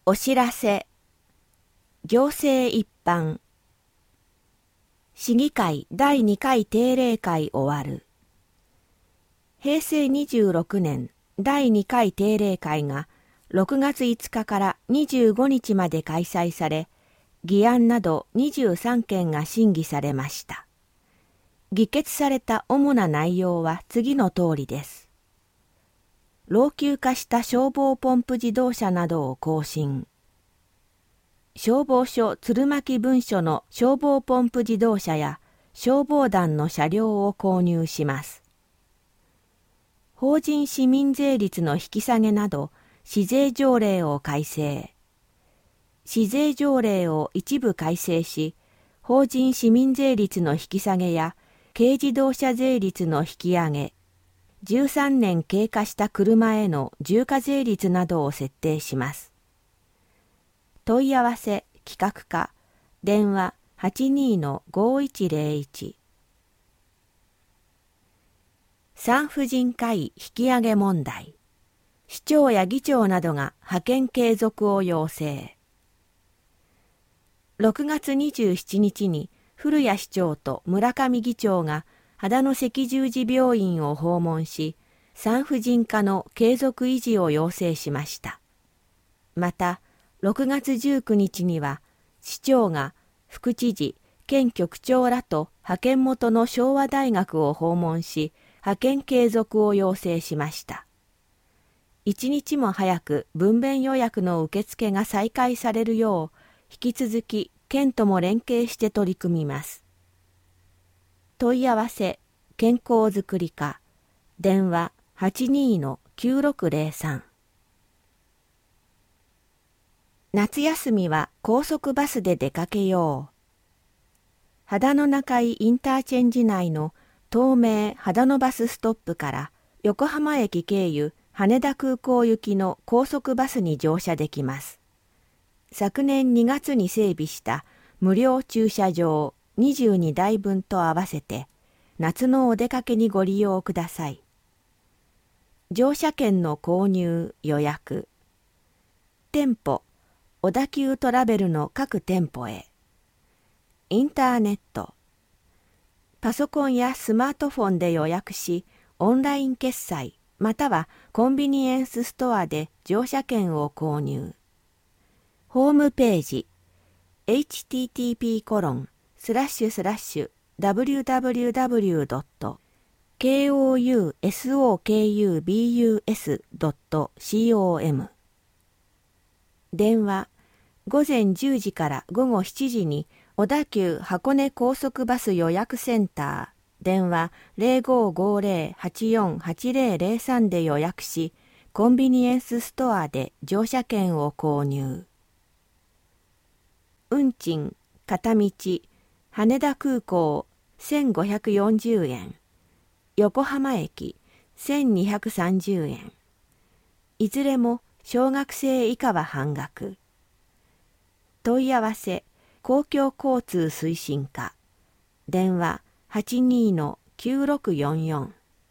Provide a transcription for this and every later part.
お知らせ。行政一般。市議会第2回定例会終わる。平成26年第2回定例会が6月5日から25日まで開催され、議案など23件が審議されました。議決された主な内容は次の通りです。老朽化した消防ポンプ自動車などを更新。消防署鶴巻分署の消防ポンプ自動車や消防団の車両を購入します。法人市民税率の引き下げなど市税条例を改正。市税条例を一部改正し、法人市民税率の引き下げや軽自動車税率の引き上げ、13年経過した車への重課税率などを設定します。問い合わせ企画課電話 82-5101。 産婦人科医引き上げ問題。市長や議長などが派遣継続を要請。6月27日に古谷市長と村上議長が秦野赤十字病院を訪問し、産婦人科の継続維持を要請しました。また、6月19日には、市長が副知事、県局長らと派遣元の昭和大学を訪問し、派遣継続を要請しました。一日も早く分娩予約の受付が再開されるよう、引き続き県とも連携して取り組みます。問い合わせ、健康づくり課、電話 82-9603。夏休みは高速バスで出かけよう。秦野中井インターチェンジ内の東名秦野バスストップから横浜駅経由羽田空港行きの高速バスに乗車できます。昨年2月に整備した無料駐車場22台分と合わせて夏のお出かけにご利用ください。乗車券の購入・予約。店舗小田急トラベルの各店舗へ。インターネット。パソコンやスマートフォンで予約し、オンライン決済またはコンビニエンスストアで乗車券を購入。ホームページ http://www.kousokubus.com。 電話午前10時から午後7時に小田急箱根高速バス予約センター電話 0550-848003 で予約し、コンビニエンスストアで乗車券を購入。運賃片道羽田空港1540円、横浜駅1230円。いずれも小学生以下は半額。問い合わせ公共交通推進課電話 82-9644。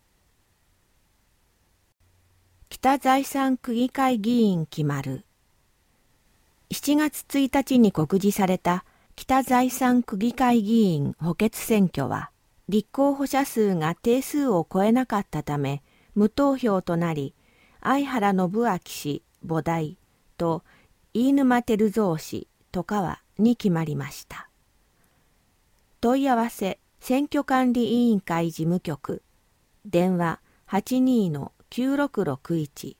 北財産区議会議員決まる。7月1日に告示された北財産区議会議員補欠選挙は、立候補者数が定数を超えなかったため無投票となり、相原信明氏母代と飯沼照三氏外川に決まりました。問い合わせ選挙管理委員会事務局電話 82-9661。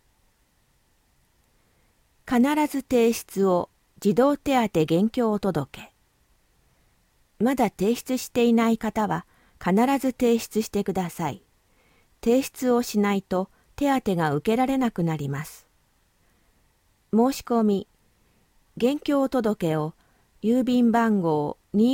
必ず提出を児童手当現況届。まだ提出していない方は必ず提出してください。提出をしないと手当が受けられなくなります。申し込み現況届を郵便番号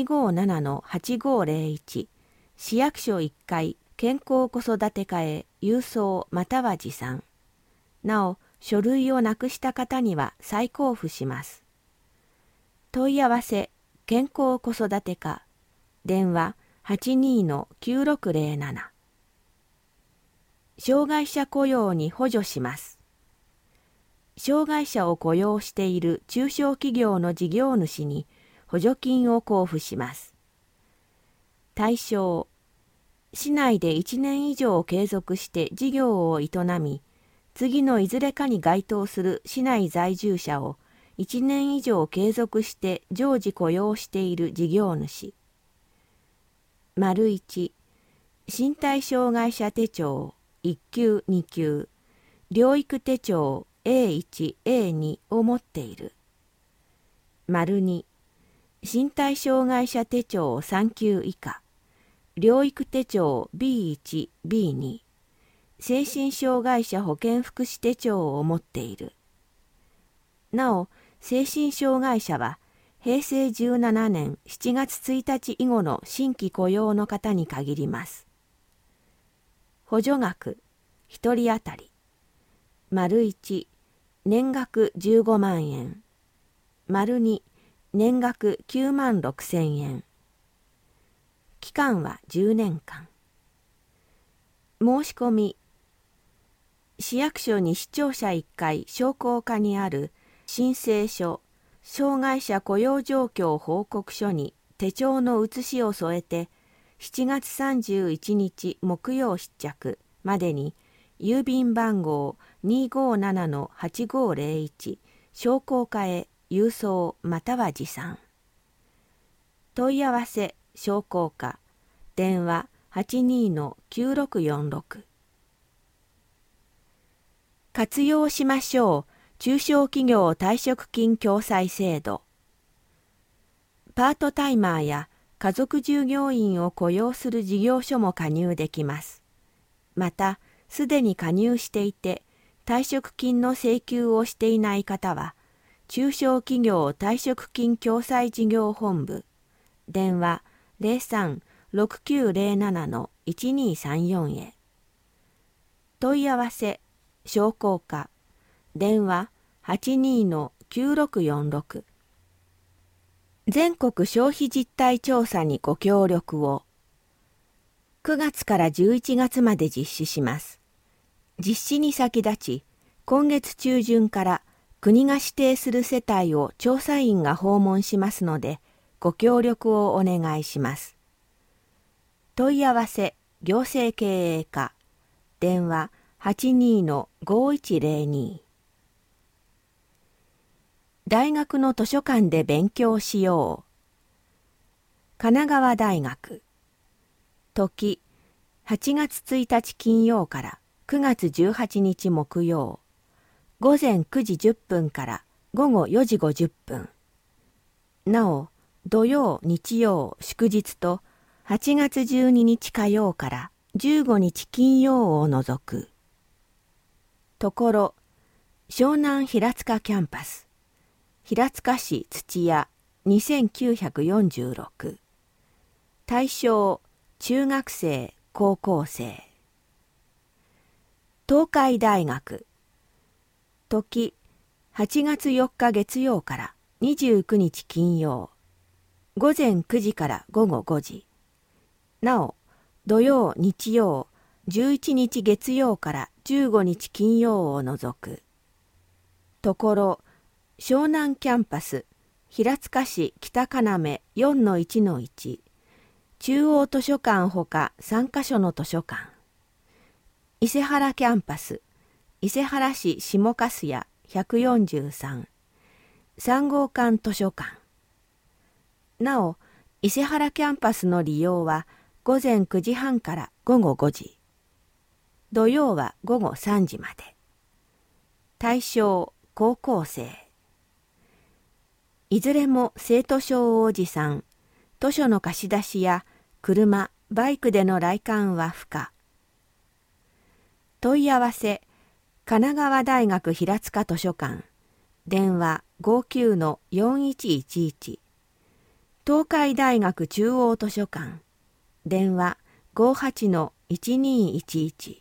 257-8501 市役所1階健康子育て課へ郵送または持参。なお書類をなくした方には再交付します。問い合わせ健康子育て課電話 82-9607。 障害者雇用に補助します。 障害者を雇用している中小企業の事業主に補助金を交付します。対象、市内で1年以上継続して事業を営み、次のいずれかに該当する市内在住者を1年以上継続して常時雇用している事業主。1、身体障害者手帳1級2級、療育手帳 A1、A2 を持っている。2、身体障害者手帳3級以下、療育手帳 B1、B2、精神障害者保健福祉手帳を持っている。なお、精神障害者は平成17年7月1日以後の新規雇用の方に限ります。補助額、1人当たり。1、年額15万円。2、年額9万6千円。期間は10年間。申し込み。市役所に市庁舎1階商工課にある申請書、障害者雇用状況報告書に手帳の写しを添えて、7月31日木曜必着までに郵便番号 257-8501 商工課へ郵送または持参。問い合わせ商工課電話 82-9646。 活用しましょう中小企業退職金共済制度。パートタイマーや家族従業員を雇用する事業所も加入できます。また、すでに加入していて退職金の請求をしていない方は、中小企業退職金共済事業本部電話 03-6907-1234 へ。問い合わせ商工課電話 82-9646。 全国消費実態調査にご協力を。9月から11月まで実施します。実施に先立ち、今月中旬から国が指定する世帯を調査員が訪問しますので、ご協力をお願いします。問い合わせ行政経営課電話 82-5102。 大学の図書館で勉強しよう。神奈川大学。時8月1日金曜から9月18日木曜。午前9時10分から午後4時50分。なお、土曜、日曜、祝日と8月12日火曜から15日金曜を除く。ところ、湘南平塚キャンパス。平塚市土屋2946。対象、中学生、高校生。東海大学。時、8月4日月曜から29日金曜。午前9時から午後5時。なお、土曜、日曜、11日月曜から15日金曜を除く。ところ、湘南キャンパス、平塚市北要 4-1-1、中央図書館ほか3カ所の図書館。伊勢原キャンパス、伊勢原市下粕谷143、3号館図書館。なお、伊勢原キャンパスの利用は午前9時半から午後5時。土曜は午後3時まで。対象、高校生。いずれも生徒証を持参、図書の貸し出しや車、バイクでの来館は不可。問い合わせ、神奈川大学平塚図書館、電話 59-4111、東海大学中央図書館、電話 58-1211。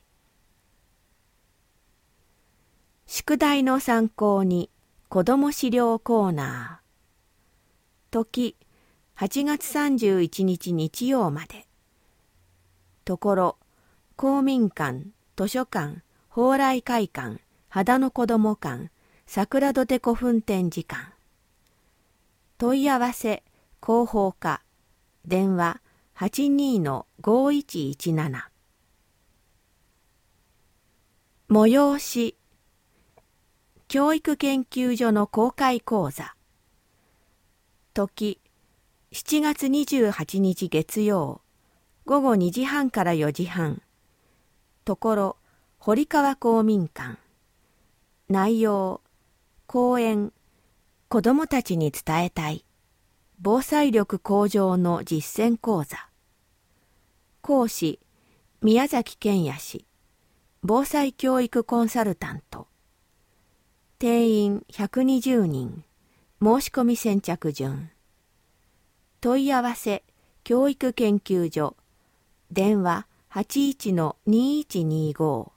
宿題の参考に子ども資料コーナー。時、8月31日日曜まで。ところ、公民館、図書館、蓬莱会館、秦野子ども館、 桜土手古墳展示館。問い合わせ広報課電話 82-5117。催し教育研究所の公開講座。時7月28日月曜午後2時半から4時半。ところ堀川公民館。内容講演子どもたちに伝えたい防災力向上の実践講座。講師宮崎健也氏、防災教育コンサルタント。定員120人。申し込み先着順。問い合わせ教育研究所電話 81-2125。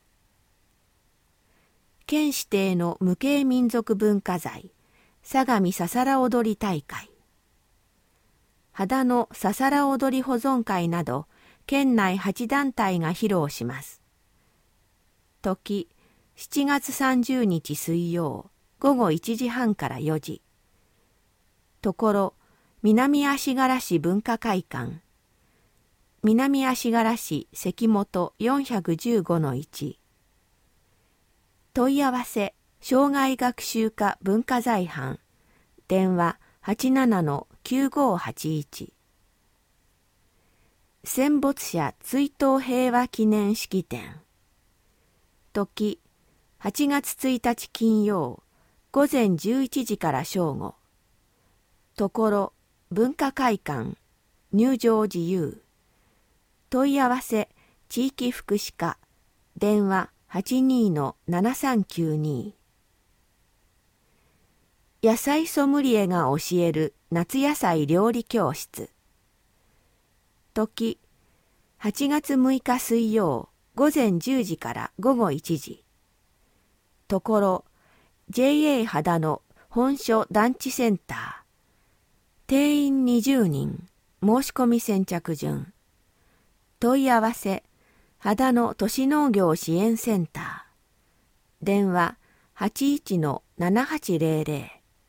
県指定の無形民族文化財相模ささら踊り大会。秦野ささら踊り保存会など県内8団体が披露します。時7月30日水曜午後1時半から4時。ところ南足柄市文化会館。南足柄市関本 415-1。問い合わせ障害学習課文化財班電話 87-9581。戦没者追悼平和記念式典。時8月1日金曜午前11時から正午。ところ文化会館入場自由。問い合わせ地域福祉課電話 82-7392。野菜ソムリエが教える夏野菜料理教室。時8月6日水曜午前10時から午後1時。ところ JA 秦野本所団地センター。定員20人。申し込み先着順。問い合わせ秦野都市農業支援センター。電話 81-7800。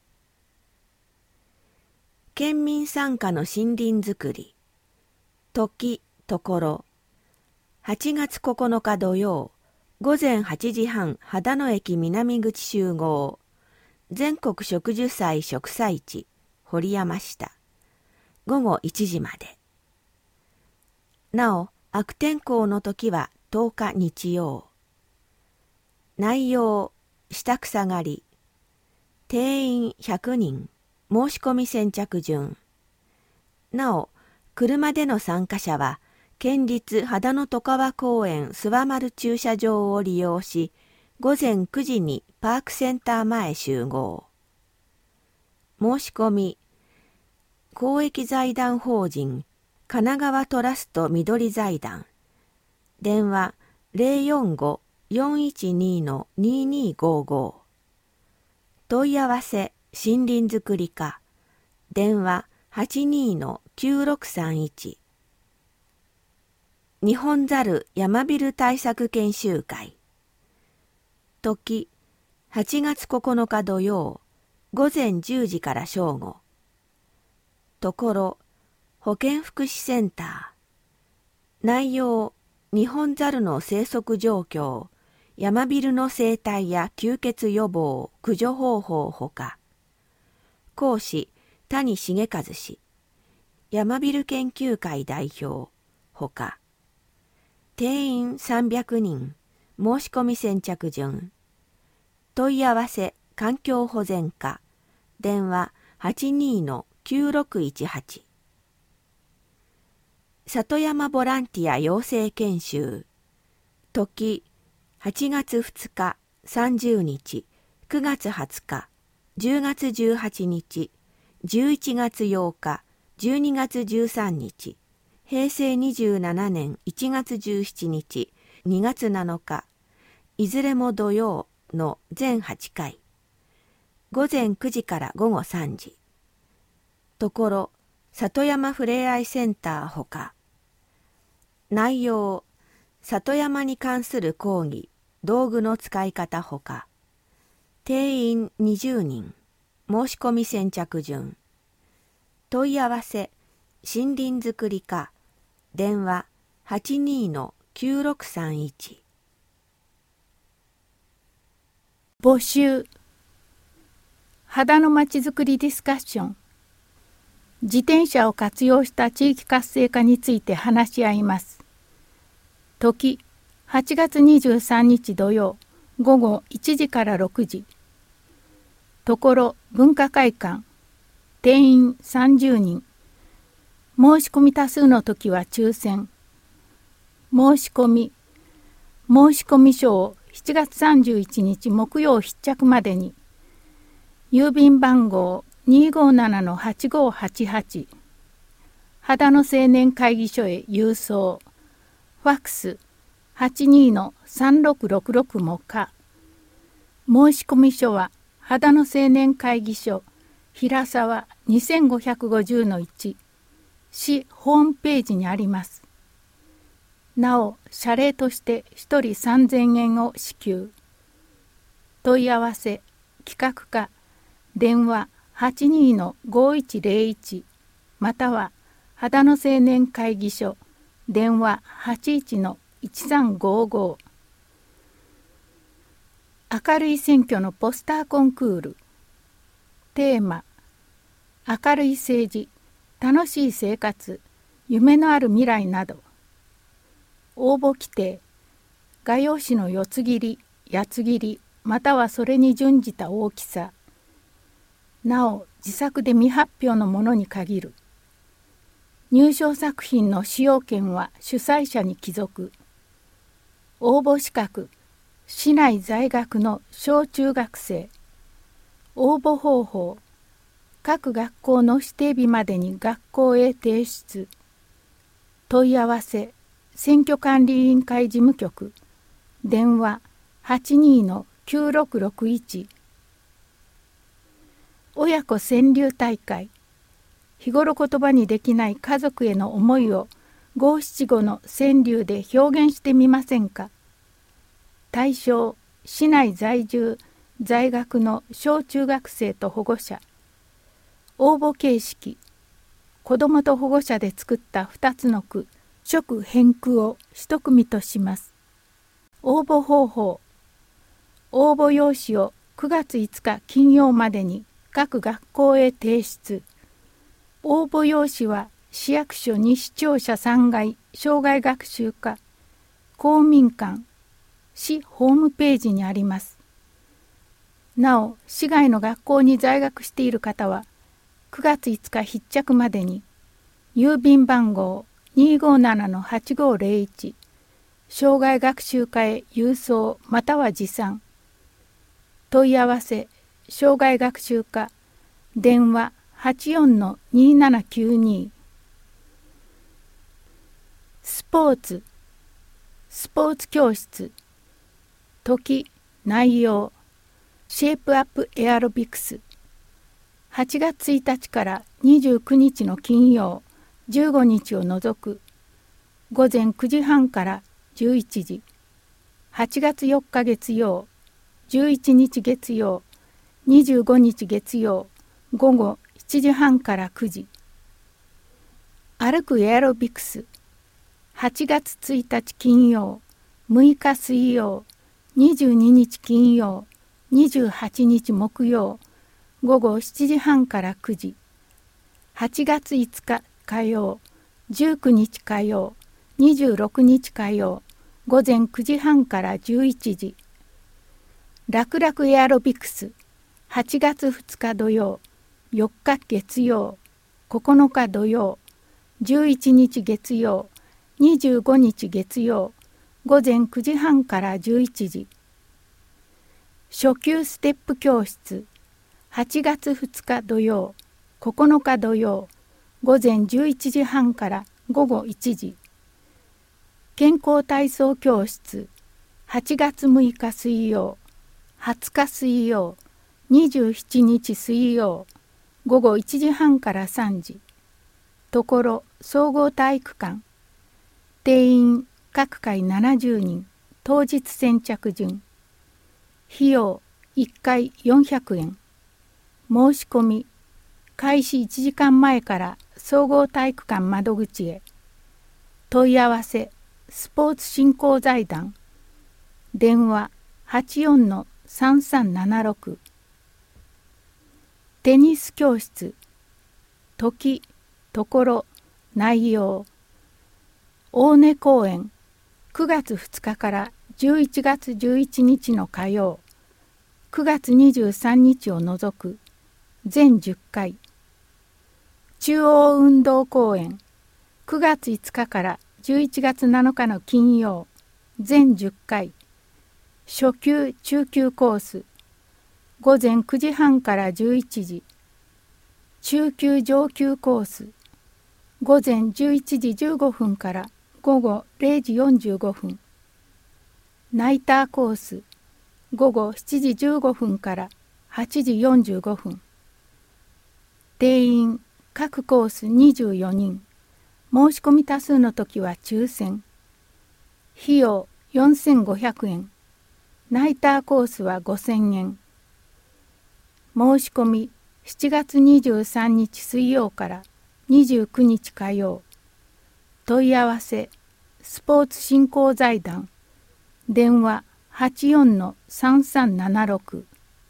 県民参加の森林づくり。時ところ8月9日土曜午前8時半秦野駅南口集合。全国植樹祭植栽地堀山下。午後1時まで。なお悪天候の時は10日日曜。内容下草刈り。定員100人。申し込み先着順。なお車での参加者は県立秦野外川公園諏訪丸駐車場を利用し、午前9時にパークセンター前集合。申し込み公益財団法人神奈川トラスト緑財団電話 045-412-2255。問い合わせ森林づくり課電話 82-9631。日本ザル山ビル対策研修会。時8月9日土曜午前10時から正午。ところ保健福祉センター。内容日本ザルの生息状況、山ビルの生態や吸血予防駆除方法ほか。講師谷重和氏、山ビル研究会代表ほか。定員300人。申し込み先着順。問い合わせ環境保全課電話 82-9618。里山ボランティア養成研修。時8月2日30日9月20日10月18日11月8日12月13日平成27年1月17日2月7日いずれも土曜の全8回。午前9時から午後3時。ところ里山ふれあいセンターほか。内容里山に関する講義道具の使い方ほか。 定員20人、申し込み先着順。問い合わせ、森林づくり課、電話 82-9631。 募集。秦野まちづくりディスカッション。自転車を活用した地域活性化について話し合います。時、8月23日土曜、午後1時から6時。ところ文化会館。定員30人。申し込み多数の時は抽選。申し込み書を7月31日木曜必着までに。郵便番号 257-8588。秦野青年会議所へ郵送。ファックス 82-3666 も可。申し込み書は秦野青年会議所平沢 2550-1 市ホームページにあります。なお謝礼として1人3000円を支給。問い合わせ企画課電話 82-5101 または秦野青年会議所電話 81-1355。明るい選挙のポスターコンクール。テーマ明るい政治、楽しい生活、夢のある未来など。応募規定画用紙の四つ切り、八つ切りまたはそれに準じた大きさ。なお自作で未発表のものに限る。入賞作品の使用権は主催者に帰属。応募資格市内在学の小中学生。応募方法各学校の指定日までに学校へ提出。問い合わせ選挙管理委員会事務局電話 82-9661。親子川柳大会。日頃言葉にできない家族への思いを五七五の川柳で表現してみませんか。対象市内在住在学の小中学生と保護者。応募形式子どもと保護者で作った2つの句直編句を一組とします。応募方法応募用紙を9月5日金曜までに各学校へ提出。応募用紙は市役所西庁舎3階生涯学習課公民館市ホームページにあります。なお市外の学校に在学している方は9月5日必着までに郵便番号 257-8501 生涯学習課へ郵送または持参。問い合わせ生涯学習課電話 84-2792。スポーツ教室。時内容シェイプアップエアロビクス。8月1日から29日の金曜15日を除く午前9時半から11時。8月4日月曜11日月曜25日月曜午後7時半から9時。歩くエアロビクス。8月1日金曜6日水曜22日金曜28日木曜午後7時半から9時。8月5日火曜19日火曜26日火曜午前9時半から11時。楽々エアロビクス。8月2日土曜4日月曜9日土曜11日月曜25日月曜午前9時半から11時。初級ステップ教室。8月2日土曜9日土曜午前11時半から午後1時。健康体操教室。8月6日水曜20日水曜27日水曜午後1時半から3時。ところ総合体育館。定員各回70人。当日先着順。費用 1回400円。申し込み、開始1時間前から総合体育館窓口へ。問い合わせ、スポーツ振興財団。電話84-3376。テニス教室。時、ところ、内容。大根公園、9月2日から11月11日の火曜、9月23日を除く、全10回。中央運動公園、9月5日から11月7日の金曜、全10回。初級・中級コース、午前9時半から11時。中級・上級コース、午前11時15分から午後0時45分。ナイターコース、午後7時15分から8時45分。定員、各コース24人。申し込み多数の時は抽選。費用4500円。ナイターコースは5000円。申し込み7月23日水曜から29日火曜。問い合わせ、スポーツ振興財団。電話84-3376。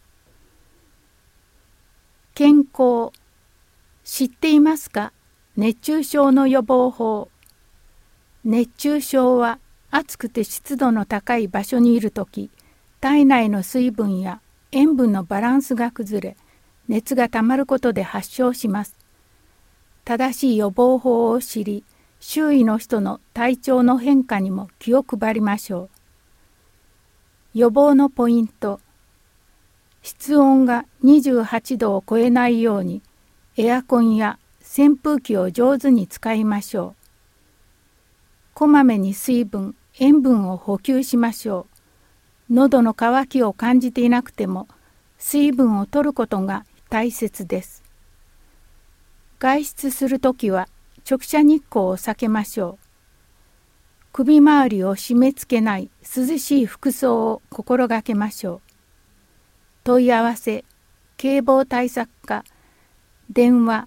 健康。知っていますか？熱中症の予防法。熱中症は暑くて湿度の高い場所にいるとき、体内の水分や塩分のバランスが崩れ、熱がたまることで発症します。正しい予防法を知り、周囲の人の体調の変化にも気を配りましょう。予防のポイント。室温が28度を超えないように、エアコンや扇風機を上手に使いましょう。こまめに水分、塩分を補給しましょう。喉の渇きを感じていなくても、水分を取ることが大切です。外出するときは直射日光を避けましょう。首周りを締め付けない涼しい服装を心がけましょう。問い合わせ、警防対策課、電話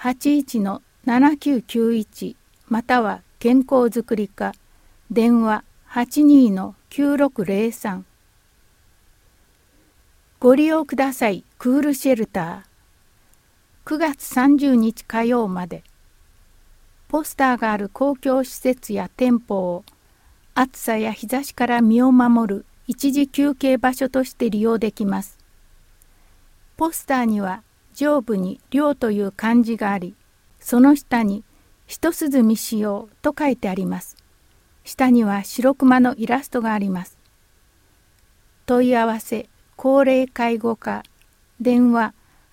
81-7991または健康づくり課、電話82-9603。ご利用ください。クールシェルター。9月30日火曜まで。ポスターがある公共施設や店舗を暑さや日差しから身を守る一時休憩場所として利用できます。ポスターには上部に寮という漢字があり、その下に一涼みしようと書いてあります。下には白熊のイラストがあります。問い合わせ、高齢介護課、電話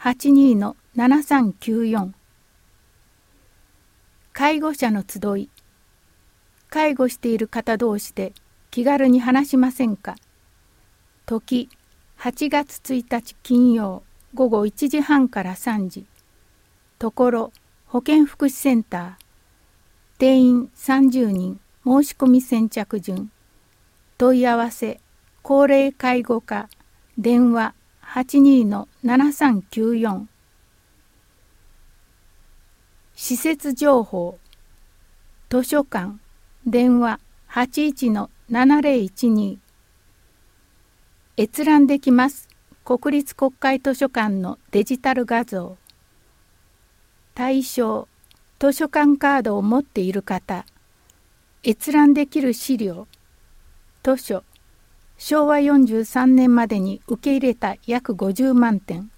82-7394。介護者の集い。介護している方同士で気軽に話しませんか？時、8月1日金曜午後1時半から3時。ところ、保健福祉センター。定員30人。申し込み先着順。問い合わせ、高齢介護課。電話82-7394。施設情報。図書館。電話81-7012。閲覧できます。国立国会図書館のデジタル画像。対象。図書館カードを持っている方。閲覧できる資料。図書。昭和43年までに受け入れた約50万点。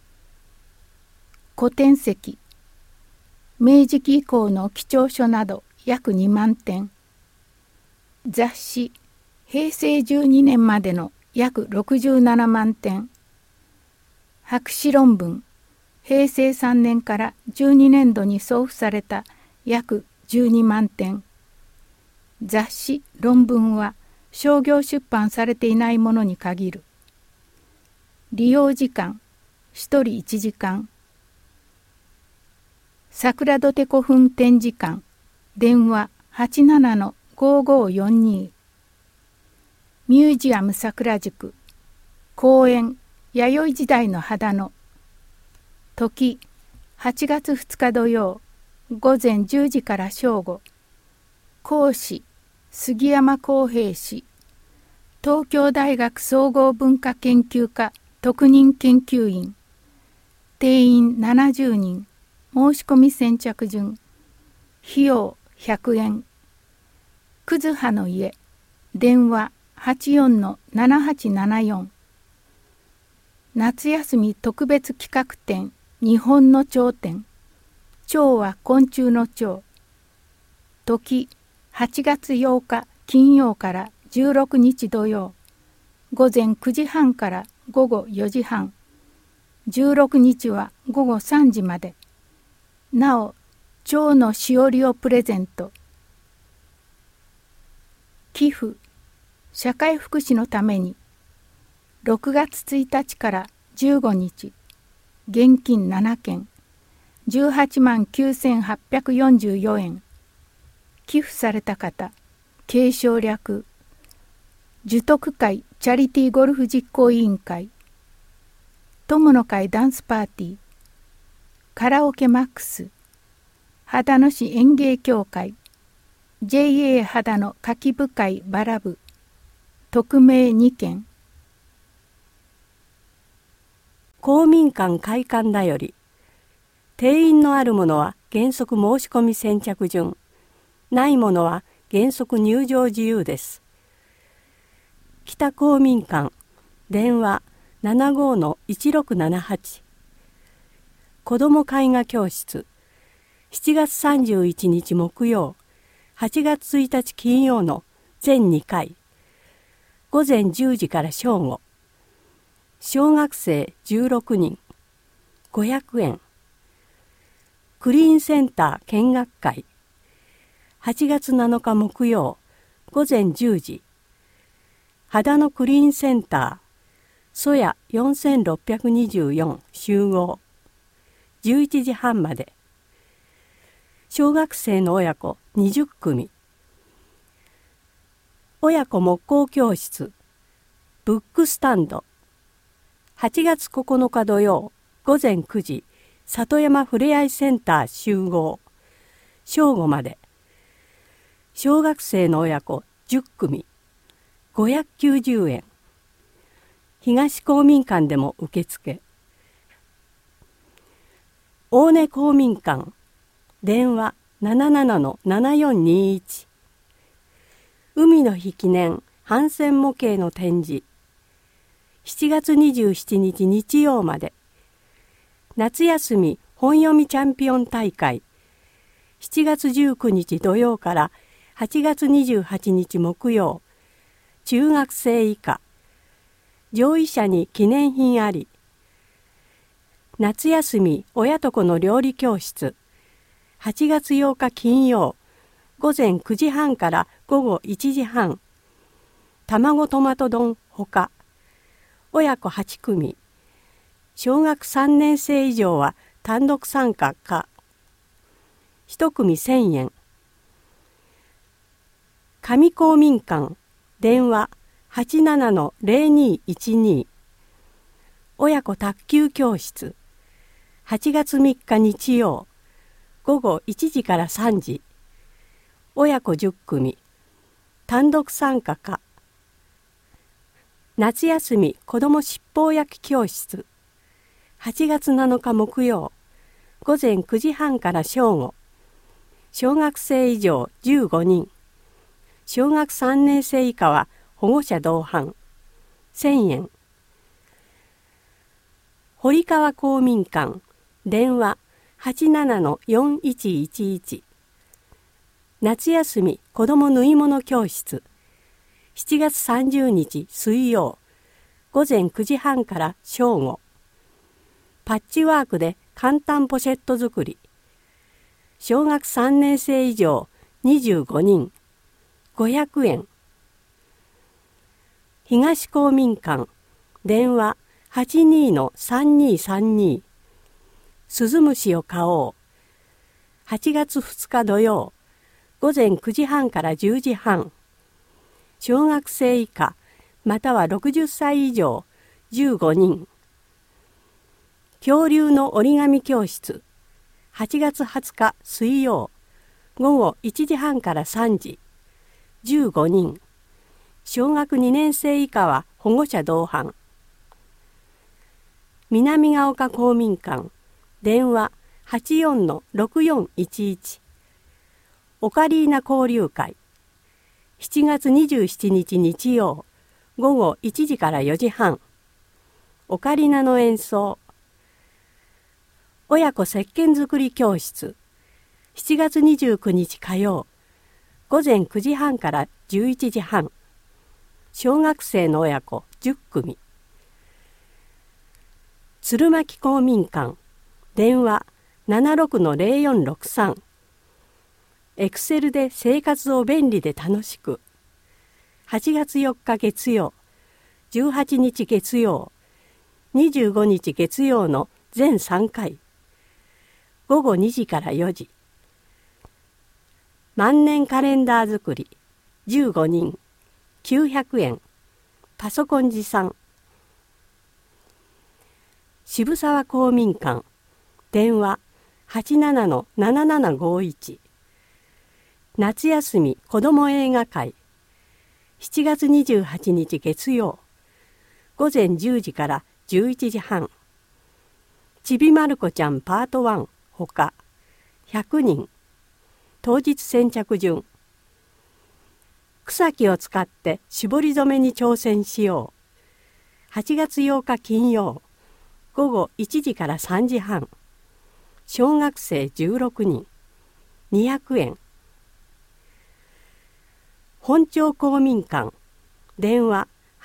古典籍。明治期以降の貴重書など約2万点。雑誌。平成12年までの約67万点。博士論文。平成3年から12年度に送付された約12万点。雑誌、論文は商業出版されていないものに限る。利用時間、1人1時間。桜土手古墳展示館、電話87-5542。ミュージアム桜宿、公園弥生時代の秦野。時8月2日土曜午前10時から正午。講師杉山康平氏。東京大学総合文化研究科特任研究員。定員70人。申し込み先着順。費用100円。葛葉の家。電話84-7874。夏休み特別企画展日本の蝶展。蝶は昆虫の蝶。時8月8日金曜から16日土曜。午前9時半から午後4時半。16日は午後3時まで。なお、蝶のしおりをプレゼント。寄付、社会福祉のために、6月1日から15日、現金7件、18万9844円。寄付された方、継承略、樹徳会チャリティーゴルフ実行委員会、友の会ダンスパーティー、カラオケマックス、秦野市園芸協会、JA 秦野夏季部会バラ部、匿名2件。 公民館開館だより、定員のあるものは原則申し込み先着順、ないものは原則入場自由です。北公民館、電話75-1678。子ども絵画教室、7月31日木曜、8月1日金曜の全2回。午前10時から正午。小学生16人、500円。クリーンセンター見学会。8月7日木曜、午前10時。秦野クリーンセンター、曽谷4624集合。11時半まで。小学生の親子20組。親子木工教室、ブックスタンド。8月9日土曜午前9時、里山ふれあいセンター集合。正午まで。小学生の親子10組。590円。東公民館でも受付。大根公民館。電話77-7421。海の日記念帆船模型の展示。7月27日日曜まで。夏休み本読みチャンピオン大会。7月19日土曜から8月28日木曜。中学生以下。上位者に記念品あり。夏休み親と子の料理教室。8月8日金曜。午前9時半から午後1時半。卵トマト丼ほか。親子8組。小学3年生以上は単独参加か。1組1000円。上公民館。電話87-0212。親子卓球教室。8月3日日曜。午後1時から3時。親子10組。単独参加か。夏休み子ども七宝焼き教室。8月7日木曜。午前9時半から正午。小学生以上15人。小学3年生以下は保護者同伴。1000円。堀川公民館。電話87-4111。夏休み子ども縫い物教室。7月30日水曜。午前9時半から正午。パッチワークで簡単ポシェット作り。小学3年生以上25人。500円。東公民館。電話82-3232。鈴虫を買おう。8月2日土曜。午前9時半から10時半。小学生以下または60歳以上15人。 恐竜の折り紙教室8月20日水曜午後1時半から3時15人小学2年生以下は保護者同伴南ヶ丘公民館電話 84-6411 オカリーナ交流会7月27日日曜午後1時から4時半オカリナの演奏親子石鹸作り教室7月29日火曜午前9時半から11時半小学生の親子10組鶴巻公民館電話 76-0463 エクセルで生活を便利で楽しく8月4日月曜18日月曜25日月曜の全3回午後2時から4時万年カレンダー作り15人900円パソコン持参渋沢公民館電話 87-7751 夏休み子ども映画会7月28日月曜午前10時から11時半ちびまる子ちゃんパート1ほか100人当日先着順草木を使って絞り染めに挑戦しよう8月8日金曜午後1時から3時半小学生16人200円本町公民館電話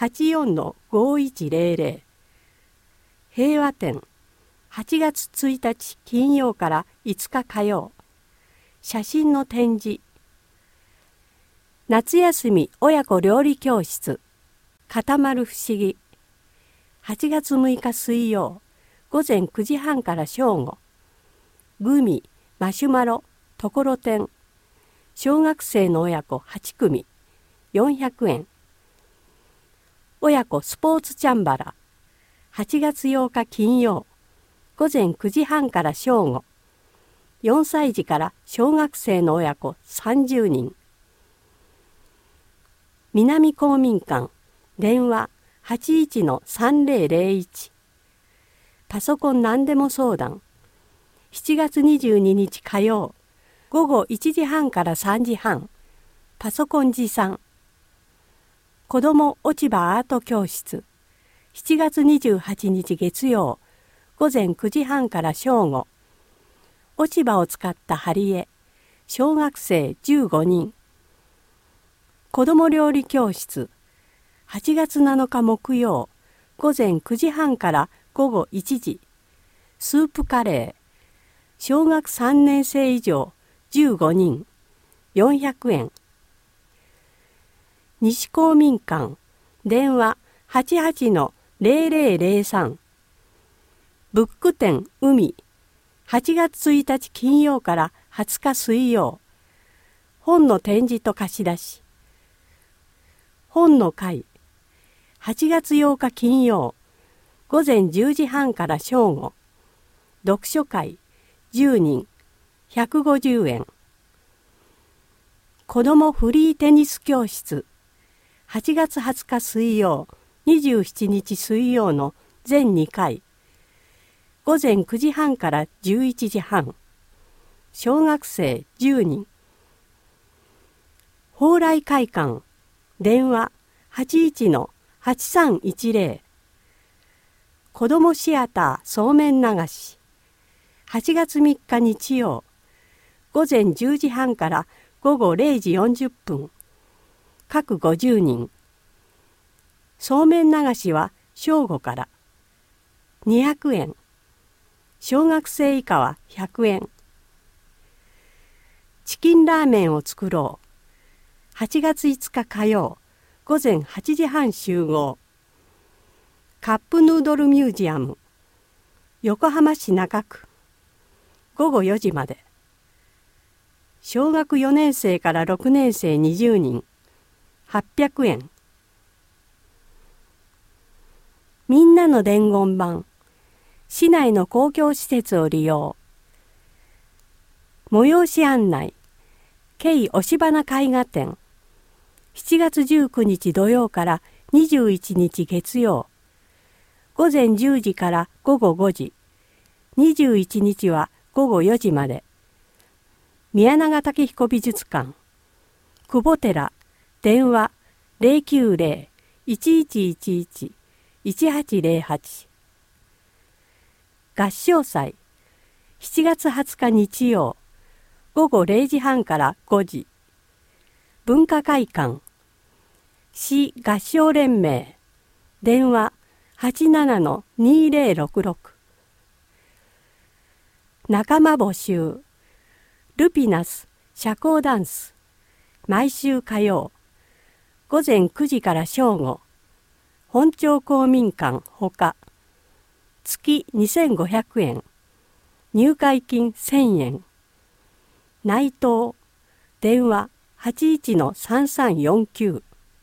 84-5100 平和展8月1日金曜から5日火曜写真の展示夏休み親子料理教室固まる不思議8月6日水曜午前9時半から正午グミマシュマロところてん小学生の親子8組400円親子スポーツチャンバラ8月8日金曜午前9時半から正午4歳児から小学生の親子30人南公民館電話 81-3001 パソコン何でも相談7月22日火曜午後1時半から3時半パソコン持参子ども落ち葉アート教室7月28日月曜午前9時半から正午落ち葉を使った貼り絵小学生15人子ども料理教室8月7日木曜午前9時半から午後1時スープカレー小学3年生以上15人400円西公民館電話 88-0003 ブック展海8月1日金曜から20日水曜本の展示と貸し出し本の会8月8日金曜午前10時半から正午読書会10人150円子どもフリーテニス教室8月20日水曜27日水曜の全2回午前9時半から11時半小学生10人蓬莱会館電話 81-8310 子どもシアターそうめん流し8月3日日曜午前10時半から午後0時40分各50人そうめん流しは正午から200円小学生以下は100円チキンラーメンを作ろう8月5日火曜午前8時半集合カップヌードルミュージアム横浜市中区午後4時まで小学4年生から6年生20人800円みんなの伝言板市内の公共施設を利用。催し案内、京押花絵画展、7月19日土曜から21日月曜、午前10時から午後5時、21日は午後4時まで。宮永武彦美術館、久保寺、電話090-1111-1808。合唱祭、7月20日日曜、午後0時半から5時。文化会館、市合唱連盟、電話87-2066。仲間募集、ルピナス社交ダンス、毎週火曜、午前9時から正午、本町公民館ほか、月2500円、入会金1000円。内藤、電話81-3349。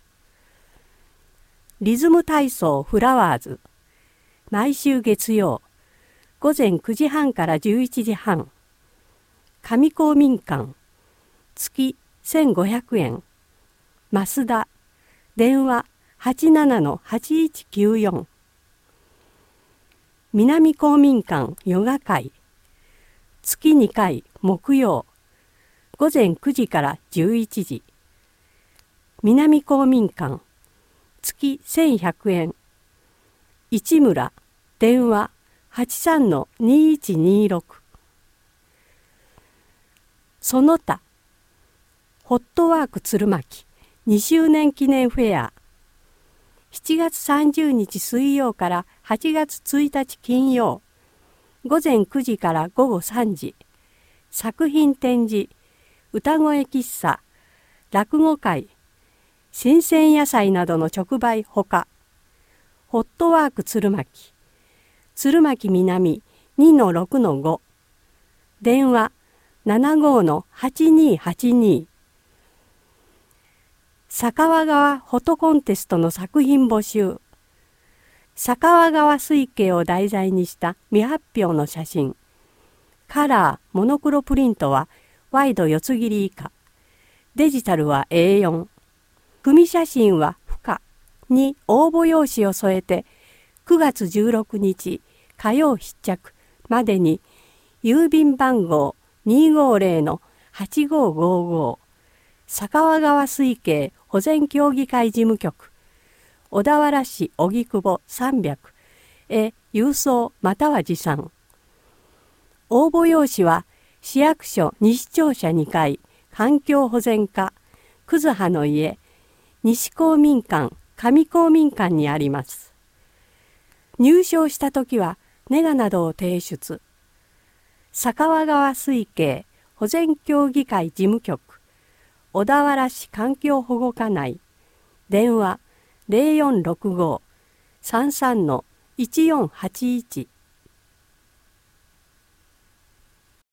リズム体操フラワーズ、毎週月曜、午前9時半から11時半。上公民館、月1500円。増田、電話87-8194。南公民館ヨガ会、月2回木曜、午前9時から11時。南公民館、月1100円。市村、電話83-2126。その他、ホットワーク鶴巻2周年記念フェア、7月30日水曜から8月1日金曜、午前9時から午後3時。作品展示、歌声喫茶、落語会、新鮮野菜などの直売ほか。ホットワーク鶴巻、鶴巻南 2-6-5。電話75-8282。酒匂川フォトコンテストの作品募集。酒匂川水系を題材にした未発表の写真。カラー、モノクロプリントはワイド4つ切り以下。デジタルは A4。組写真は不可に応募用紙を添えて9月16日火曜必着までに郵便番号 250-8555 酒匂川水系保全協議会事務局小田原市荻窪300へ郵送または持参。応募用紙は市役所西庁舎2階環境保全課葛葉の家西公民館上公民館にあります。入賞したときはネガなどを提出。酒匂川水系保全協議会事務局小田原市環境保護課内電話 0465-33-1481